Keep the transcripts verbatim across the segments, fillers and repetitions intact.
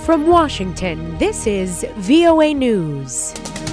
From Washington, this is V O A News.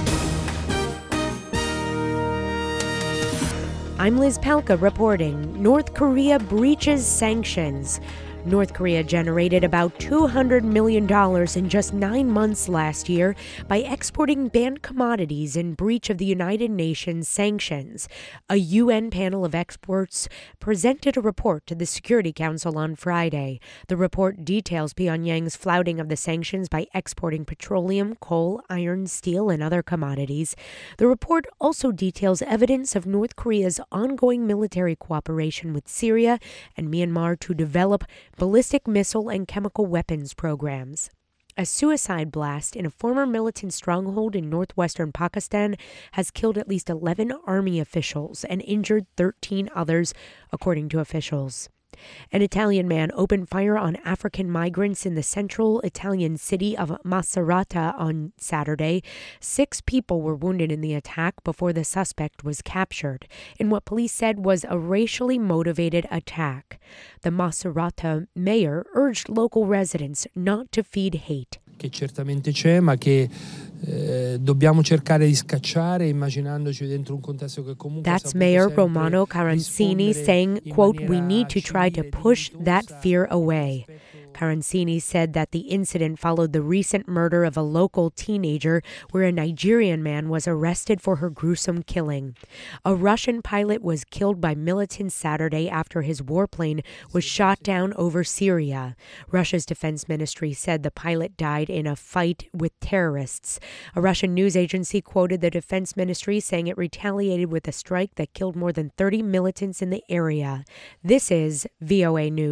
I'm Liz Palka reporting. North Korea breaches sanctions. North Korea generated about two hundred million dollars in just nine months last year by exporting banned commodities in breach of the United Nations sanctions. A U N panel of experts presented a report to the Security Council on Friday. The report details Pyongyang's flouting of the sanctions by exporting petroleum, coal, iron, steel, and other commodities. The report also details evidence of North Korea's ongoing military cooperation with Syria and Myanmar to develop ballistic missile and chemical weapons programs. A suicide blast in a former militant stronghold in northwestern Pakistan has killed at least eleven army officials and injured thirteen others, according to officials. An Italian man opened fire on African migrants in the central Italian city of Macerata on Saturday. Six people were wounded in the attack before the suspect was captured, in what police said was a racially motivated attack. The Macerata mayor urged local residents not to feed hate. Che certamente c'è, ma che eh, dobbiamo cercare di scacciare immaginandoci dentro un contesto che comunque That's Mayor Romano Carancini saying, quote, "We need to try to push that fear away." Carancini said that the incident followed the recent murder of a local teenager where a Nigerian man was arrested for her gruesome killing. A Russian pilot was killed by militants Saturday after his warplane was shot down over Syria. Russia's defense ministry said the pilot died in a fight with terrorists. A Russian news agency quoted the defense ministry saying it retaliated with a strike that killed more than thirty militants in the area. This is V O A News.